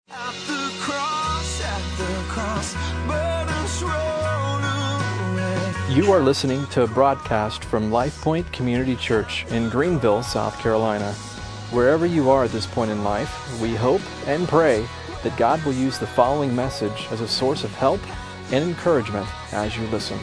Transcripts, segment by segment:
You are listening to a broadcast from Life Point Community Church in Greenville, South Carolina. Wherever you are at this point in life, we hope and pray that God will use the following message as a source of help and encouragement as you listen.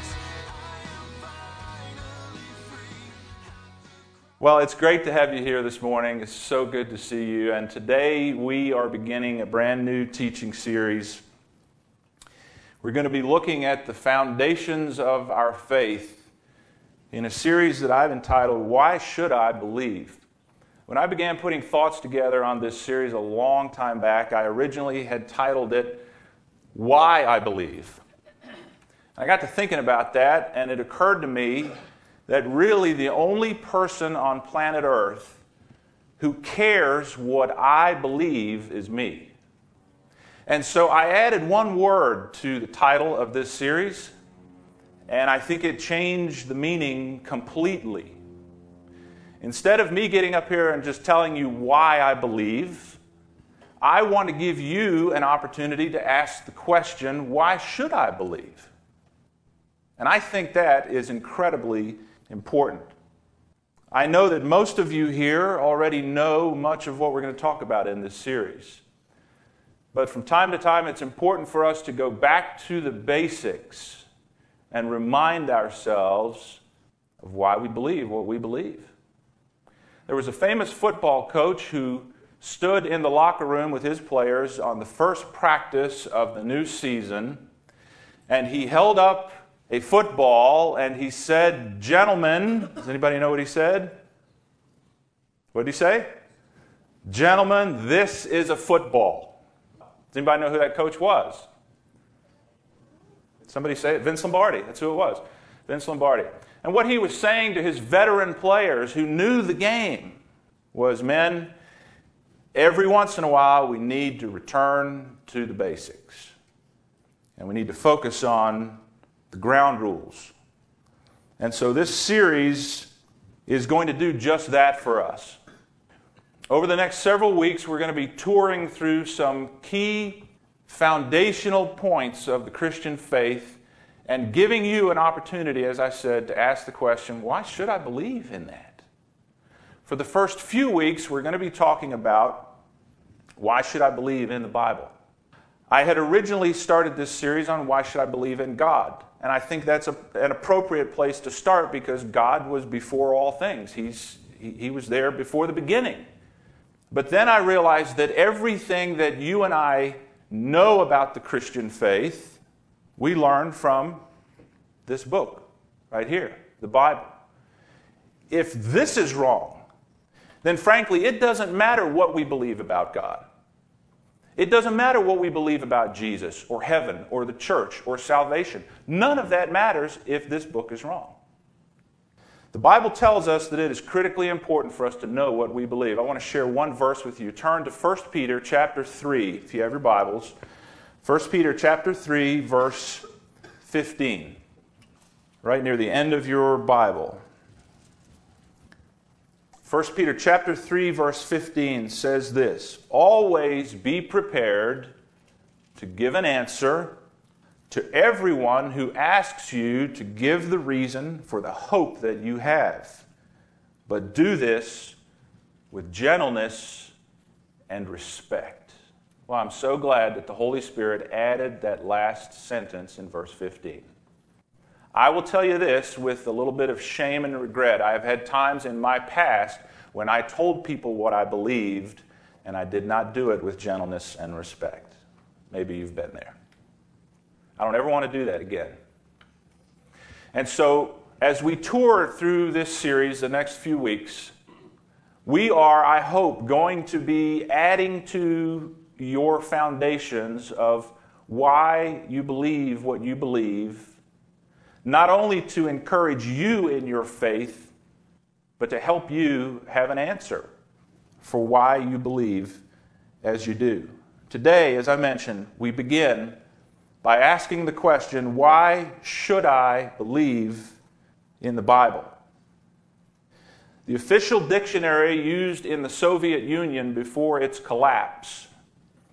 Well, it's great to have you here this morning. It's so good to see you. And today we are beginning a brand new teaching series. We're going to be looking at the foundations of our faith in a series that I've entitled, Why Should I Believe? When I began putting thoughts together on this series a long time back, I originally had titled it, Why I Believe. I got to thinking about that, and it occurred to me that really the only person on planet Earth who cares what I believe is me. And so I added one word to the title of this series, and I think it changed the meaning completely. Instead of me getting up here and just telling you why I believe, I want to give you an opportunity to ask the question, why should I believe? And I think that is incredibly important. I know that most of you here already know much of what we're going to talk about in this series. But from time to time, it's important for us to go back to the basics and remind ourselves of why we believe what we believe. There was a famous football coach who stood in the locker room with his players on the first practice of the new season, and he held up a football, and he said, "Gentlemen," does anybody know what he said? What did he say? "Gentlemen, this is a football." Does anybody know who that coach was? Somebody say it. Vince Lombardi. That's who it was. Vince Lombardi. And what he was saying to his veteran players who knew the game was, men, every once in a while we need to return to the basics. And we need to focus on the ground rules. And so this series is going to do just that for us. Over the next several weeks, we're going to be touring through some key foundational points of the Christian faith and giving you an opportunity, as I said, to ask the question, why should I believe in that? For the first few weeks, we're going to be talking about why should I believe in the Bible? I had originally started this series on why should I believe in God? And I think that's an appropriate place to start because God was before all things. He was there before the beginning. But then I realized that everything that you and I know about the Christian faith, we learn from this book right here, the Bible. If this is wrong, then frankly, it doesn't matter what we believe about God. It doesn't matter what we believe about Jesus or heaven or the church or salvation. None of that matters if this book is wrong. The Bible tells us that it is critically important for us to know what we believe. I want to share one verse with you. Turn to 1 Peter chapter 3, if you have your Bibles. 1 Peter chapter 3, verse 15. Right near the end of your Bible. 1 Peter chapter 3, verse 15 says this, "Always be prepared to give an answer to everyone who asks you to give the reason for the hope that you have. But do this with gentleness and respect." Well, I'm so glad that the Holy Spirit added that last sentence in verse 15. I will tell you this with a little bit of shame and regret. I have had times in my past when I told people what I believed, and I did not do it with gentleness and respect. Maybe you've been there. I don't ever want to do that again. And so, as we tour through this series the next few weeks, we are, I hope, going to be adding to your foundations of why you believe what you believe, not only to encourage you in your faith, but to help you have an answer for why you believe as you do. Today, as I mentioned, we begin by asking the question, why should I believe in the Bible? The official dictionary used in the Soviet Union before its collapse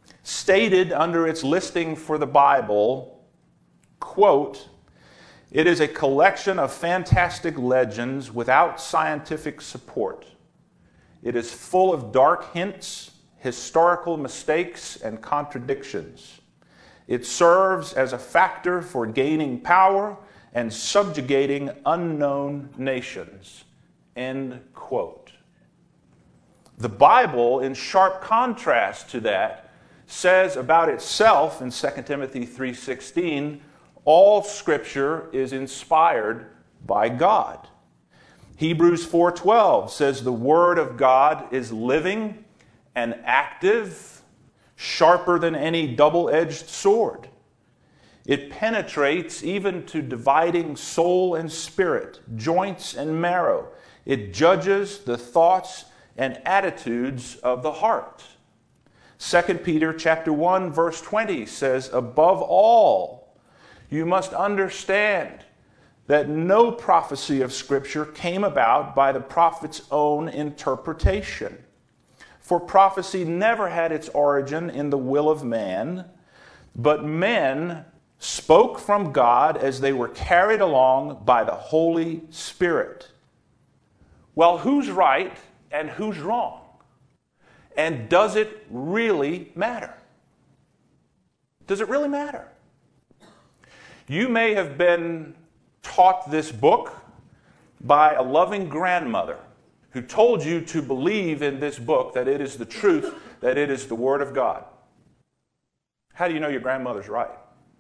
stated under its listing for the Bible, quote, "It is a collection of fantastic legends without scientific support. It is full of dark hints, historical mistakes, and contradictions. It serves as a factor for gaining power and subjugating unknown nations." End quote. The Bible, in sharp contrast to that, says about itself in 2 Timothy 3:16, all Scripture is inspired by God. Hebrews 4:12 says the Word of God is living and active, sharper than any double-edged sword. It penetrates even to dividing soul and spirit, joints and marrow. It judges the thoughts and attitudes of the heart. 2 Peter chapter 1, verse 20 says, "Above all, you must understand that no prophecy of Scripture came about by the prophet's own interpretation. For prophecy never had its origin in the will of man, but men spoke from God as they were carried along by the Holy Spirit." Well, who's right and who's wrong? And does it really matter? Does it really matter? You may have been taught this book by a loving grandmother who told you to believe in this book, that it is the truth, that it is the Word of God. How do you know your grandmother's right?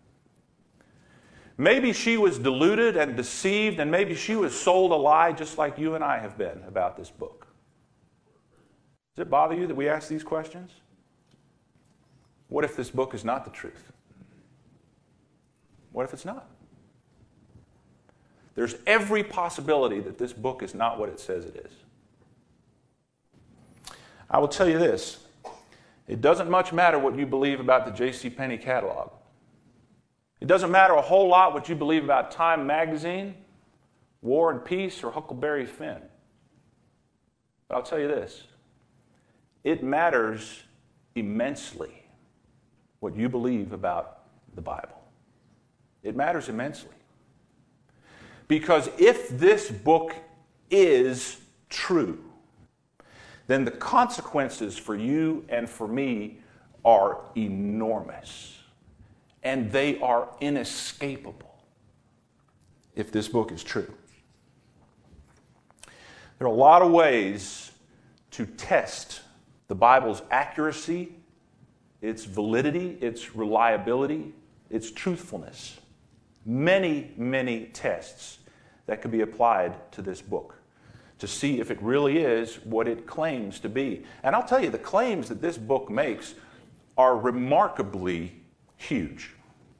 Maybe she was deluded and deceived, and maybe she was sold a lie just like you and I have been about this book. Does it bother you that we ask these questions? What if this book is not the truth? What if it's not? There's every possibility that this book is not what it says it is. I will tell you this. It doesn't much matter what you believe about the JCPenney catalog. It doesn't matter a whole lot what you believe about Time magazine, War and Peace, or Huckleberry Finn. But I'll tell you this. It matters immensely what you believe about the Bible. It matters immensely. Because if this book is true, then the consequences for you and for me are enormous. And they are inescapable if this book is true. There are a lot of ways to test the Bible's accuracy, its validity, its reliability, its truthfulness. Many, many tests that could be applied to this book to see if it really is what it claims to be. And I'll tell you, the claims that this book makes are remarkably huge.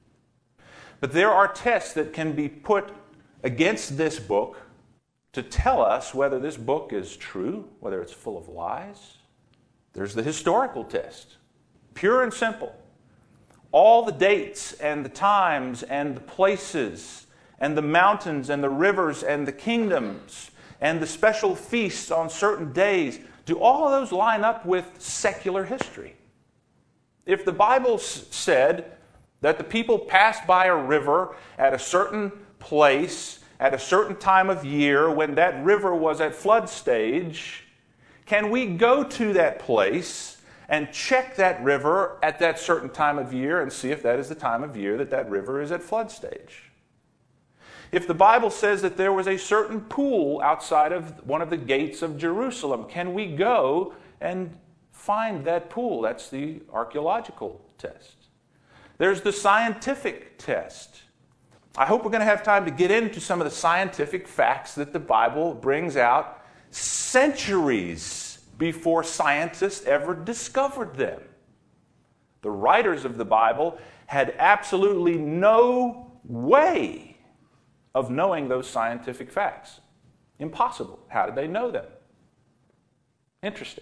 But there are tests that can be put against this book to tell us whether this book is true, whether it's full of lies. There's the historical test, pure and simple. All the dates and the times and the places and the mountains and the rivers and the kingdoms and the special feasts on certain days, do all of those line up with secular history? If the Bible said that the people passed by a river at a certain place at a certain time of year when that river was at flood stage, can we go to that place and check that river at that certain time of year and see if that is the time of year that that river is at flood stage? If the Bible says that there was a certain pool outside of one of the gates of Jerusalem, can we go and find that pool? That's the archaeological test. There's the scientific test. I hope we're going to have time to get into some of the scientific facts that the Bible brings out centuries before scientists ever discovered them. The writers of the Bible had absolutely no way of knowing those scientific facts. Impossible. How did they know them? Interesting.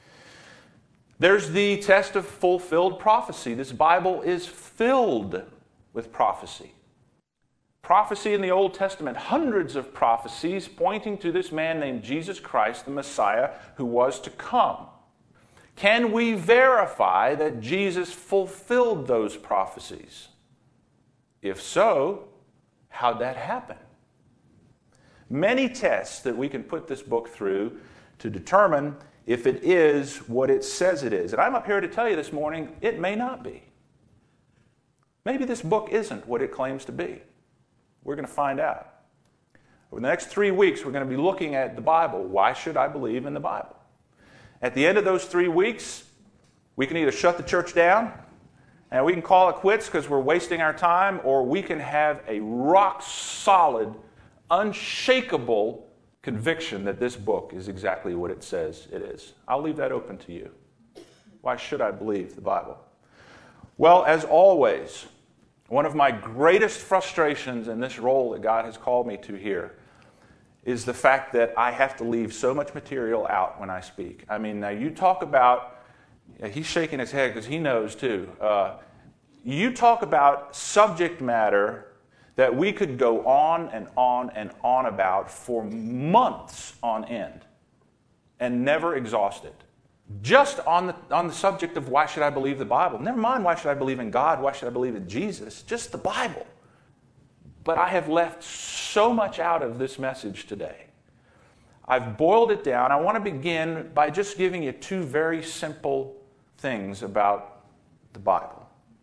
There's the test of fulfilled prophecy. This Bible is filled with prophecy. Prophecy in the Old Testament, hundreds of prophecies pointing to this man named Jesus Christ, the Messiah, who was to come. Can we verify that Jesus fulfilled those prophecies? If so, how'd that happen? Many tests that we can put this book through to determine if it is what it says it is. And I'm up here to tell you this morning, it may not be. Maybe this book isn't what it claims to be. We're going to find out. Over the next 3 weeks, we're going to be looking at the Bible. Why should I believe in the Bible? At the end of those 3 weeks, we can either shut the church down and we can call it quits because we're wasting our time, or we can have a rock-solid, unshakable conviction that this book is exactly what it says it is. I'll leave that open to you. Why should I believe the Bible? Well, as always, one of my greatest frustrations in this role that God has called me to here is the fact that I have to leave so much material out when I speak. I mean, now you talk about, he's shaking his head because he knows too. You talk about subject matter that we could go on and on and on about for months on end and never exhaust it. Just on the subject of why should I believe the Bible. Never mind why should I believe in God, why should I believe in Jesus, just the Bible. But I have left so much out of this message today. I've boiled it down. I want to begin by just giving you 2 very simple things about the Bible.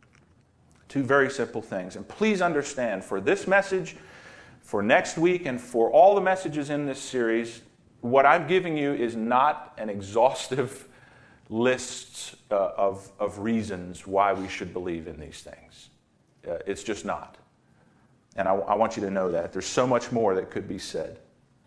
2 very simple things. And please understand, for this message, for next week, and for all the messages in this series, what I'm giving you is not an exhaustive list of reasons why we should believe in these things. It's just not. And I want you to know that. There's so much more that could be said.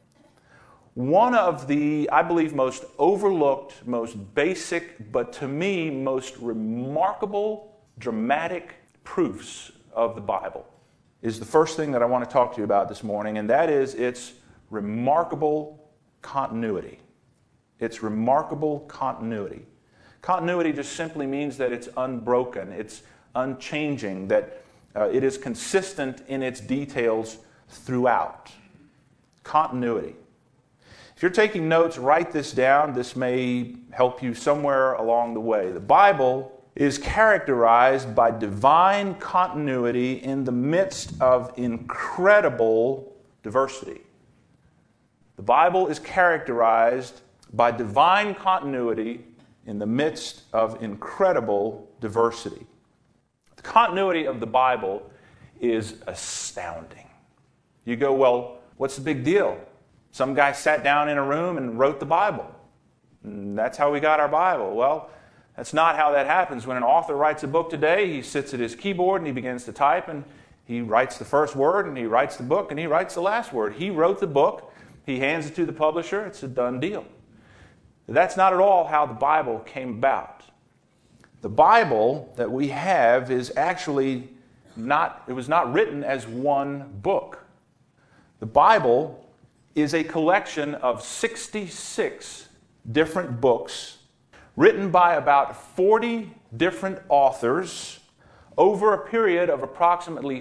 One of the, I believe, most overlooked, most basic, but to me, most remarkable, dramatic proofs of the Bible is the first thing that I want to talk to you about this morning, and that is its remarkable continuity. It's remarkable continuity. Continuity just simply means that it's unbroken, it's unchanging, that it is consistent in its details throughout. Continuity. If you're taking notes, write this down. This may help you somewhere along the way. The Bible is characterized by divine continuity in the midst of incredible diversity. The Bible is characterized by divine continuity in the midst of incredible diversity. The continuity of the Bible is astounding. You go, well, what's the big deal? Some guy sat down in a room and wrote the Bible. And that's how we got our Bible. Well, that's not how that happens. When an author writes a book today, he sits at his keyboard and he begins to type, and he writes the first word, and he writes the book, and he writes the last word. He wrote the book. He hands it to the publisher. It's a done deal. That's not at all how the Bible came about. The Bible that we have is actually not, it was not written as one book. The Bible is a collection of 66 different books written by about 40 different authors over a period of approximately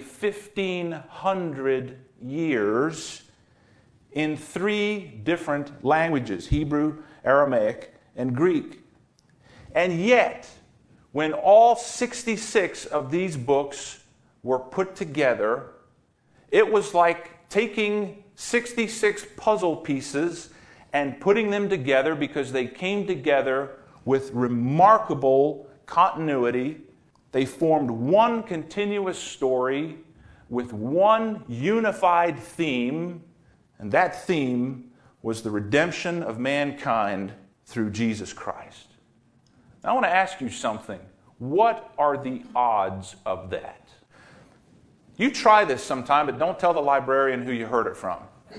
1,500 years in 3 different languages, Hebrew, Aramaic, and Greek. And yet, when all 66 of these books were put together, it was like taking 66 puzzle pieces and putting them together because they came together with remarkable continuity. They formed one continuous story with one unified theme, and that theme was the redemption of mankind through Jesus Christ. Now, I want to ask you something. What are the odds of that? You try this sometime, but don't tell the librarian who you heard it from.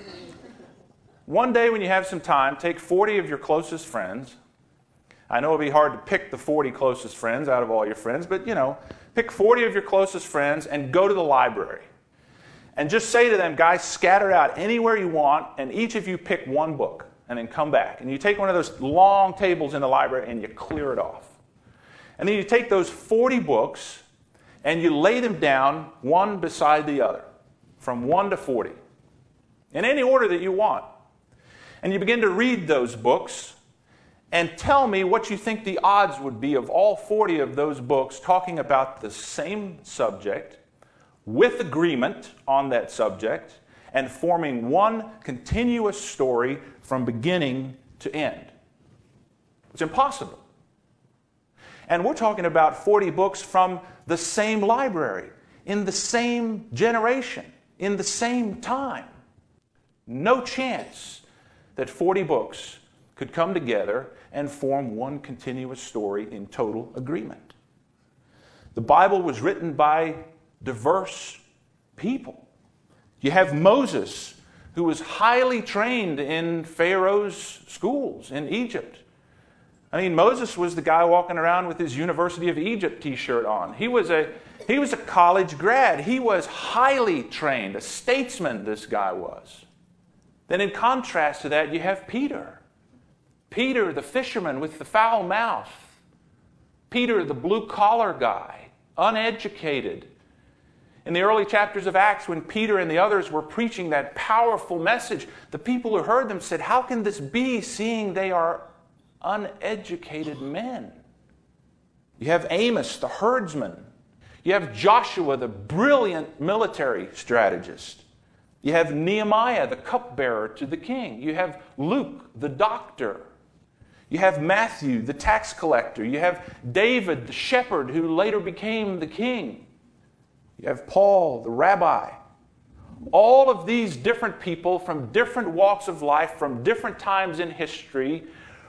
One day when you have some time, take 40 of your closest friends. I know it'll be hard to pick the 40 closest friends out of all your friends, but pick 40 of your closest friends and go to the library. And just say to them, guys, scatter out anywhere you want, and each of you pick one book, and then come back. And you take one of those long tables in the library and you clear it off. And then you take those 40 books and you lay them down one beside the other, from 1 to 40, in any order that you want. And you begin to read those books, and tell me what you think the odds would be of all 40 of those books talking about the same subject, with agreement on that subject, and forming one continuous story from beginning to end. It's impossible. And we're talking about 40 books from the same library, in the same generation, in the same time. No chance that 40 books could come together and form one continuous story in total agreement. The Bible was written by diverse people. You have Moses, who was highly trained in Pharaoh's schools in Egypt. I mean, Moses was the guy walking around with his University of Egypt t-shirt on. He was a college grad. He was highly trained, a statesman this guy was. Then in contrast to that, you have Peter. Peter, the fisherman with the foul mouth. Peter, the blue-collar guy, uneducated. In the early chapters of Acts, when Peter and the others were preaching that powerful message, the people who heard them said, "How can this be, seeing they are uneducated men?" You have Amos, the herdsman. You have Joshua, the brilliant military strategist. You have Nehemiah, the cupbearer to the king. You have Luke, the doctor. You have Matthew, the tax collector. You have David, the shepherd who later became the king. You have Paul, the rabbi. All of these different people from different walks of life, from different times in history,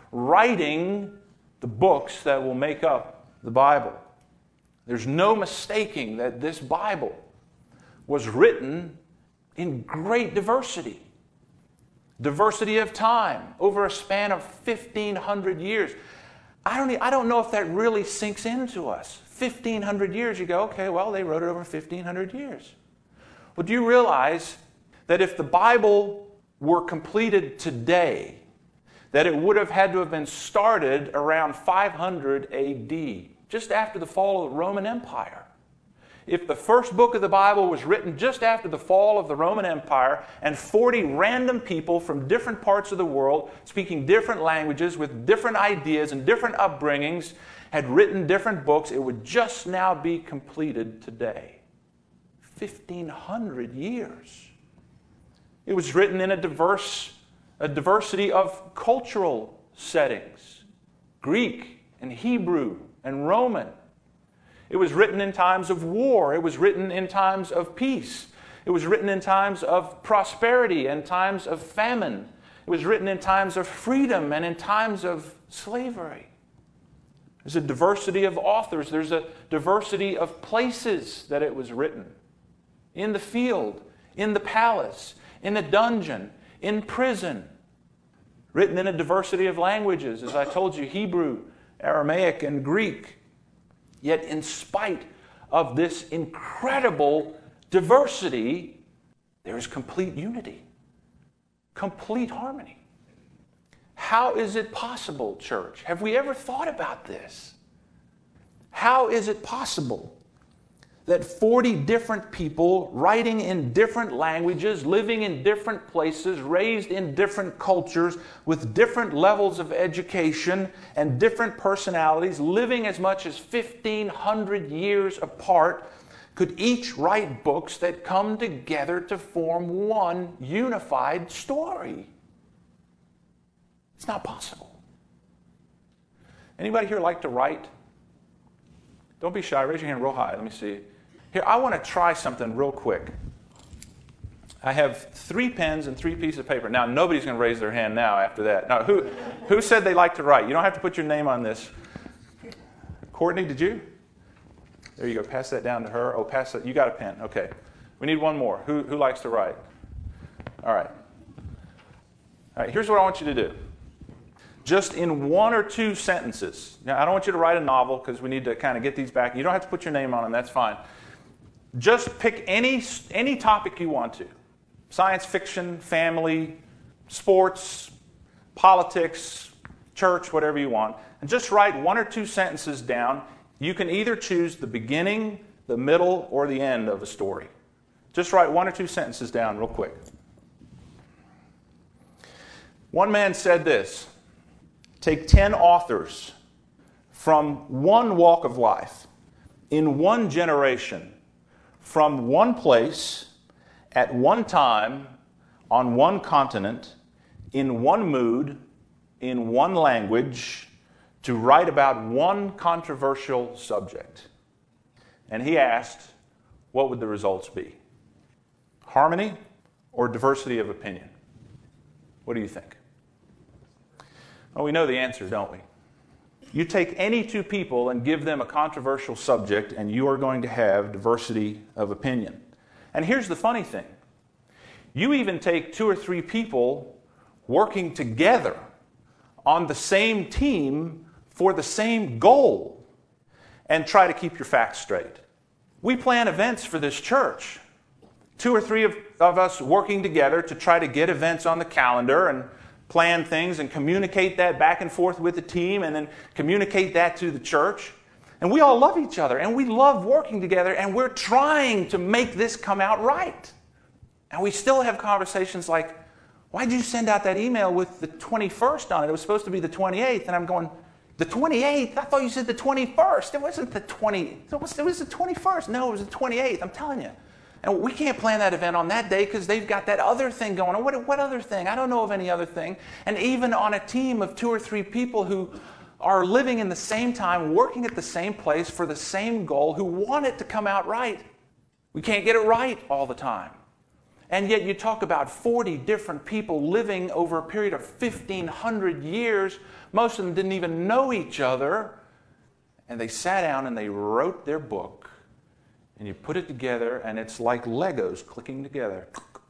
writing the books that will make up the Bible. There's no mistaking that this Bible was written in great diversity. Diversity of time over a span of 1,500 years. I don't know if that really sinks into us. 1,500 years, you go, okay, well, they wrote it over 1,500 years. Well, do you realize that if the Bible were completed today, that it would have had to have been started around 500 AD, just after the fall of the Roman Empire? If the first book of the Bible was written just after the fall of the Roman Empire, and 40 random people from different parts of the world, speaking different languages with different ideas and different upbringings, had written different books, it would just now be completed today. 1,500 years. It was written in a diversity of cultural settings. Greek and Hebrew and Roman. It was written in times of war. It was written in times of peace. It was written in times of prosperity and times of famine. It was written in times of freedom and in times of slavery. There's a diversity of authors. There's a diversity of places that it was written. In the field, in the palace, in the dungeon, in prison. Written in a diversity of languages. As I told you, Hebrew, Aramaic, and Greek. Yet in spite of this incredible diversity, there is complete unity, complete harmony. How is it possible, church? Have we ever thought about this? How is it possible that 40 different people writing in different languages, living in different places, raised in different cultures, with different levels of education and different personalities, living as much as 1,500 years apart, could each write books that come together to form one unified story? It's not possible. Anybody here like to write? Don't be shy. Raise your hand real high. Let me see. Here, I want to try something real quick. I have 3 pens and 3 pieces of paper. Now, nobody's going to raise their hand now after that. Now, who said they like to write? You don't have to put your name on this. Courtney, did you? There you go. Pass that down to her. Oh, pass that. You got a pen. Okay. We need one more. Who likes to write? All right. All right, here's what I want you to do. Just in 1 or 2 sentences. Now, I don't want you to write a novel because we need to kind of get these back. You don't have to put your name on them. That's fine. Just pick any topic you want to. Science fiction, family, sports, politics, church, whatever you want. And just write 1 or 2 sentences down. You can either choose the beginning, the middle, or the end of a story. Just write 1 or 2 sentences down real quick. One man said this: take 10 authors from one walk of life, in one generation, from one place, at one time, on one continent, in one mood, in one language, to write about one controversial subject. And he asked, what would the results be? Harmony or diversity of opinion? What do you think? Well, we know the answer, don't we? You take any two people and give them a controversial subject, and you are going to have diversity of opinion. And here's the funny thing. You even take 2 or 3 people working together on the same team for the same goal and try to keep your facts straight. We plan events for this church. 2 or 3 of us working together to try to get events on the calendar and plan things and communicate that back and forth with the team and then communicate that to the church. And we all love each other and we love working together and we're trying to make this come out right. And we still have conversations like, why'd you send out that email with the 21st on it? It was supposed to be the 28th. And I'm going, the 28th? I thought you said the 21st. It wasn't the 20th. It was the 21st. No, it was the 28th. I'm telling you. And we can't plan that event on that day because they've got that other thing going on. What other thing? I don't know of any other thing. And even on a team of 2 or 3 people who are living in the same time, working at the same place for the same goal, who want it to come out right, we can't get it right all the time. And yet you talk about 40 different people living over a period of 1,500 years. Most of them didn't even know each other. And they sat down and they wrote their book. And you put it together, and it's like Legos clicking together.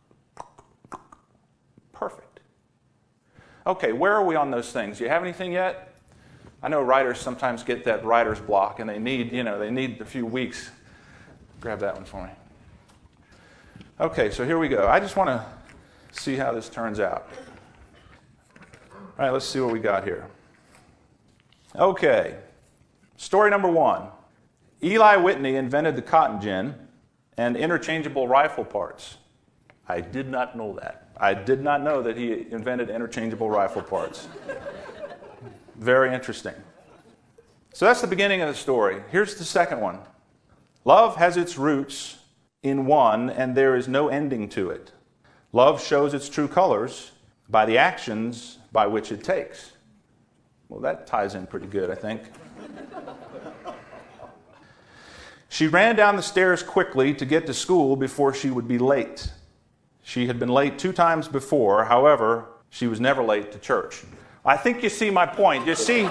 Perfect. Okay, where are we on those things? Do you have anything yet? I know writers sometimes get that writer's block, and they need a few weeks. Grab that one for me. Okay, so here we go. I just want to see how this turns out. All right, let's see what we got here. Okay, story number 1. Eli Whitney invented the cotton gin and interchangeable rifle parts. I did not know that. I did not know that he invented interchangeable rifle parts. Very interesting. So that's the beginning of the story. Here's the second one. Love has its roots in one, and there is no ending to it. Love shows its true colors by the actions by which it takes. Well, that ties in pretty good, I think. She ran down the stairs quickly to get to school before she would be late. She had been late 2 times before. However, she was never late to church. I think you see my point. You see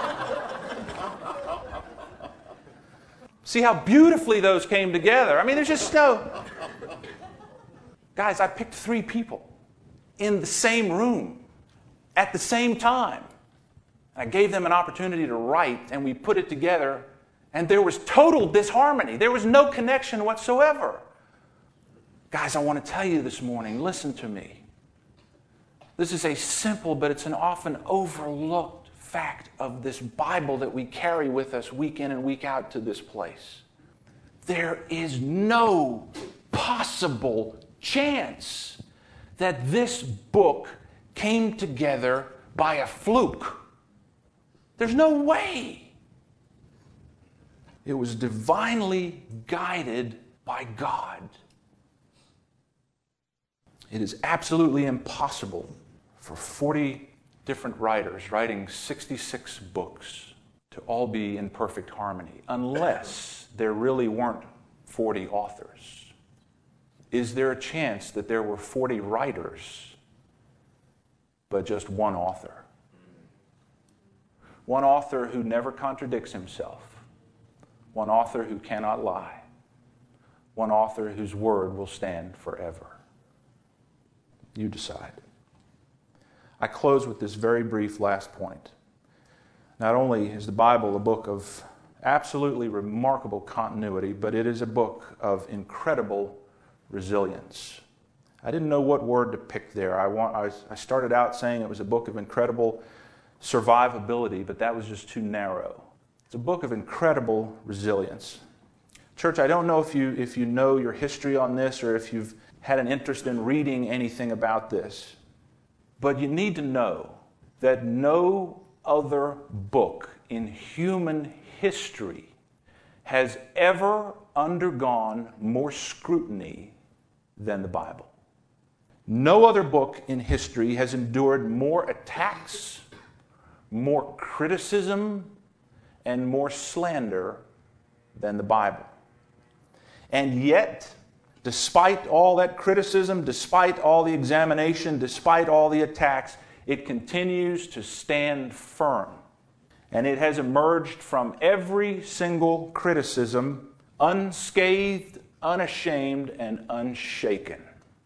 how beautifully those came together. I mean, there's just no... Guys, I picked 3 people in the same room at the same time. I gave them an opportunity to write, and we put it together. And there was total disharmony. There was no connection whatsoever. Guys, I want to tell you this morning, listen to me. This is a simple, but it's an often overlooked fact of this Bible that we carry with us week in and week out to this place. There is no possible chance that this book came together by a fluke. There's no way. It was divinely guided by God. It is absolutely impossible for 40 different writers writing 66 books to all be in perfect harmony, unless there really weren't 40 authors. Is there a chance that there were 40 writers, but just one author? One author who never contradicts himself. One author who cannot lie. One author whose word will stand forever. You decide. I close with this very brief last point. Not only is the Bible a book of absolutely remarkable continuity, but it is a book of incredible resilience. I didn't know what word to pick there. I started out saying it was a book of incredible survivability, but that was just too narrow. It's a book of incredible resilience. Church, I don't know if you know your history on this or if you've had an interest in reading anything about this, but you need to know that no other book in human history has ever undergone more scrutiny than the Bible. No other book in history has endured more attacks, more criticism, and more slander than the Bible. And yet, despite all that criticism, despite all the examination, despite all the attacks, it continues to stand firm. And it has emerged from every single criticism unscathed, unashamed, and unshaken.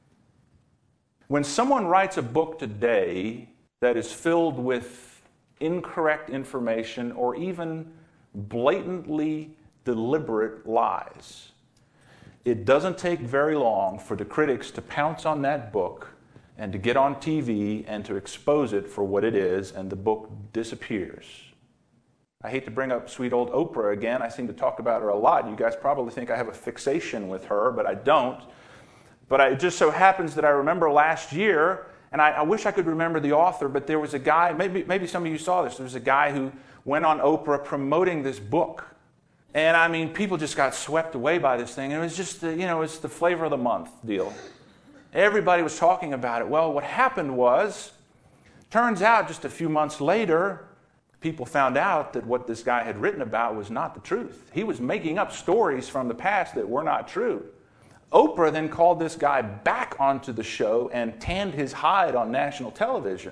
When someone writes a book today that is filled with incorrect information or even blatantly deliberate lies, it doesn't take very long for the critics to pounce on that book and to get on TV and to expose it for what it is, and the book disappears. I hate to bring up sweet old Oprah again. I seem to talk about her a lot. You guys probably think I have a fixation with her, but I don't. But it just so happens that I remember last year, and I wish I could remember the author, but there was a guy, maybe some of you saw this, there was a guy who went on Oprah promoting this book. And I mean, people just got swept away by this thing. And it was just, it's the flavor of the month deal. Everybody was talking about it. Well, what happened was, turns out just a few months later, people found out that what this guy had written about was not the truth. He was making up stories from the past that were not true. Oprah then called this guy back onto the show and tanned his hide on national television.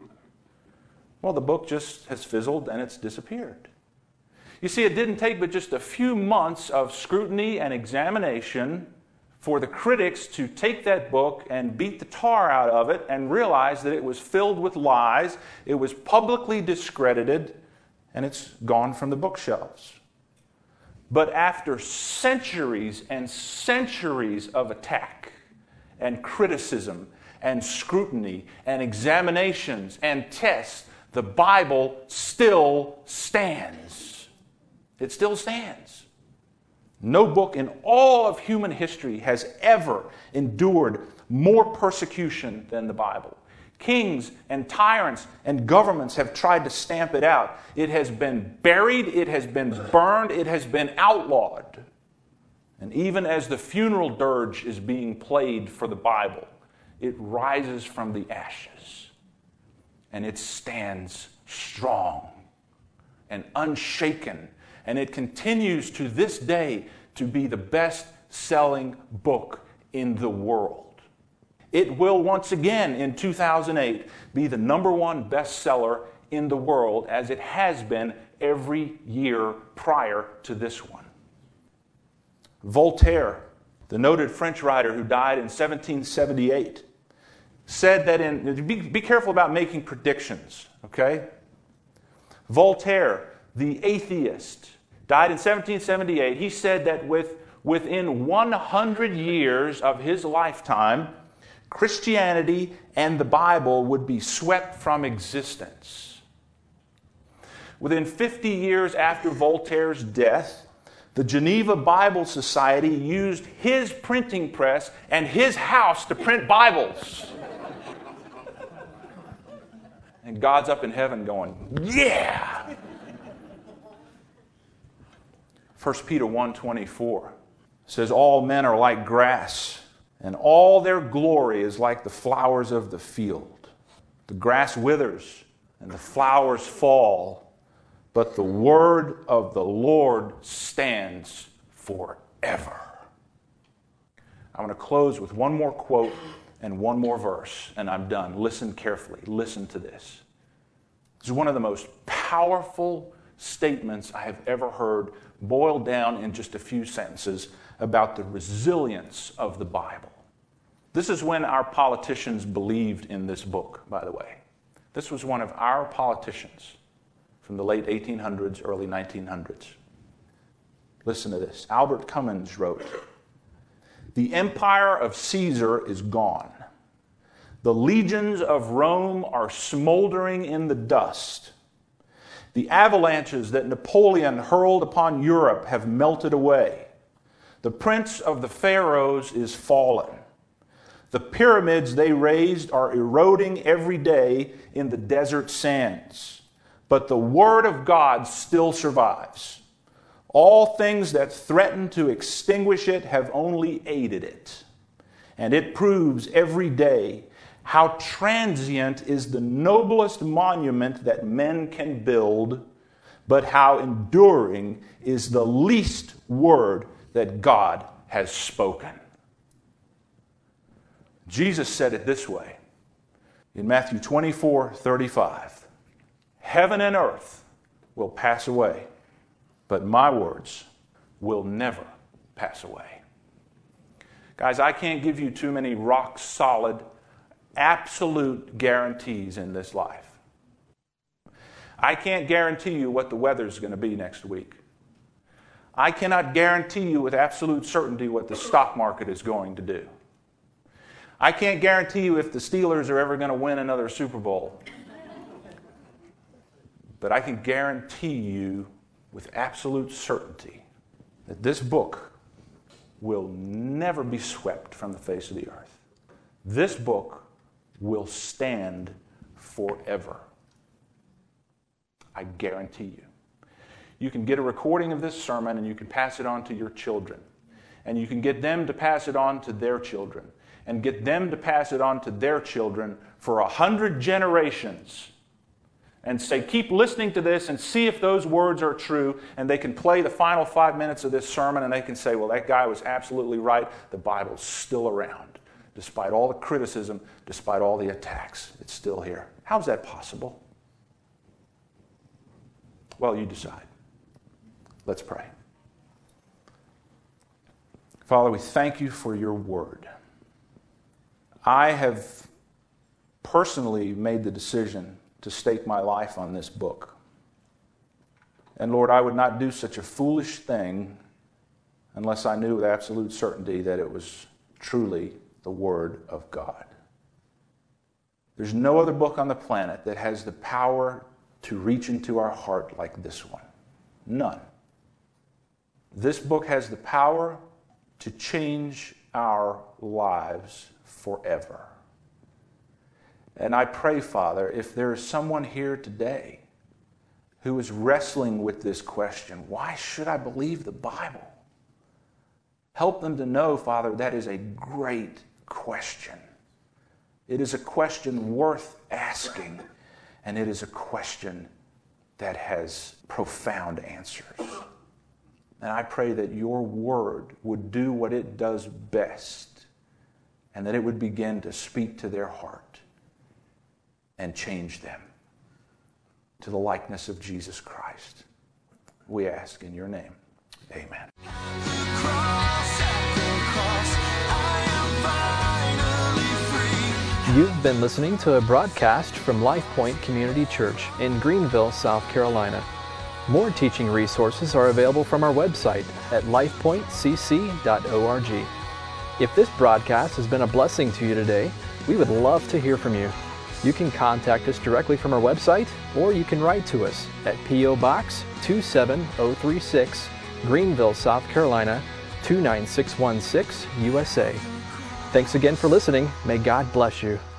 Well, the book just has fizzled and it's disappeared. You see, it didn't take but just a few months of scrutiny and examination for the critics to take that book and beat the tar out of it and realize that it was filled with lies, it was publicly discredited, and it's gone from the bookshelves. But after centuries and centuries of attack and criticism and scrutiny and examinations and tests, the Bible still stands. It still stands. No book in all of human history has ever endured more persecution than the Bible. Kings and tyrants and governments have tried to stamp it out. It has been buried, it has been burned, it has been outlawed. And even as the funeral dirge is being played for the Bible, it rises from the ashes and it stands strong and unshaken. And it continues to this day to be the best-selling book in the world. It will once again in 2008 be the #1 bestseller in the world, as it has been every year prior to this one. Voltaire, the noted French writer who died in 1778, said that be careful about making predictions, okay? Voltaire, the atheist, died in 1778. He said that within 100 years of his lifetime, Christianity and the Bible would be swept from existence. Within 50 years after Voltaire's death, the Geneva Bible Society used his printing press and his house to print Bibles. And God's up in heaven going, yeah! 1 Peter 1:24 says, all men are like grass, and all their glory is like the flowers of the field. The grass withers, and the flowers fall, but the word of the Lord stands forever. I'm going to close with one more quote and one more verse, and I'm done. Listen carefully. Listen to this. This is one of the most powerful statements I have ever heard boiled down in just a few sentences about the resilience of the Bible. This is when our politicians believed in this book, by the way. This was one of our politicians from the late 1800s, early 1900s. Listen to this. Albert Cummins wrote, "The empire of Caesar is gone. The legions of Rome are smoldering in the dust. The avalanches that Napoleon hurled upon Europe have melted away. The prince of the pharaohs is fallen. The pyramids they raised are eroding every day in the desert sands. but the Word of God still survives. All things that threaten to extinguish it have only aided it. And it proves every day how transient is the noblest monument that men can build, but how enduring is the least word that God has spoken. Jesus said it this way in Matthew 24:35. Heaven and earth will pass away, but my words will never pass away. Guys, I can't give you too many rock-solid, absolute guarantees in this life. I can't guarantee you what the weather's going to be next week. I cannot guarantee you with absolute certainty what the stock market is going to do. I can't guarantee you if the Steelers are ever going to win another Super Bowl. But I can guarantee you with absolute certainty that this book will never be swept from the face of the earth. This book will stand forever. I guarantee you. You can get a recording of this sermon and you can pass it on to your children. And you can get them to pass it on to their children. And get them to pass it on to their children for 100 generations. And say, keep listening to this and see if those words are true. And they can play the final 5 minutes of this sermon and they can say, well, that guy was absolutely right. The Bible's still around. Despite all the criticism, despite all the attacks, it's still here. How's that possible? Well, you decide. Let's pray. Father, we thank you for your word. I have personally made the decision to stake my life on this book. And Lord, I would not do such a foolish thing unless I knew with absolute certainty that it was truly the Word of God. There's no other book on the planet that has the power to reach into our heart like this one. None. This book has the power to change our lives forever. And I pray, Father, if there is someone here today who is wrestling with this question, why should I believe the Bible? Help them to know, Father, that is a great question. It is a question worth asking, and it is a question that has profound answers. And I pray that your word would do what it does best, and that it would begin to speak to their heart and change them to the likeness of Jesus Christ. We ask in your name. Amen. You've been listening to a broadcast from Life Point Community Church in Greenville, South Carolina. More teaching resources are available from our website at lifepointcc.org. If this broadcast has been a blessing to you today, we would love to hear from you. You can contact us directly from our website, or you can write to us at P.O. Box 27036, Greenville, South Carolina, 29616, USA. Thanks again for listening. May God bless you.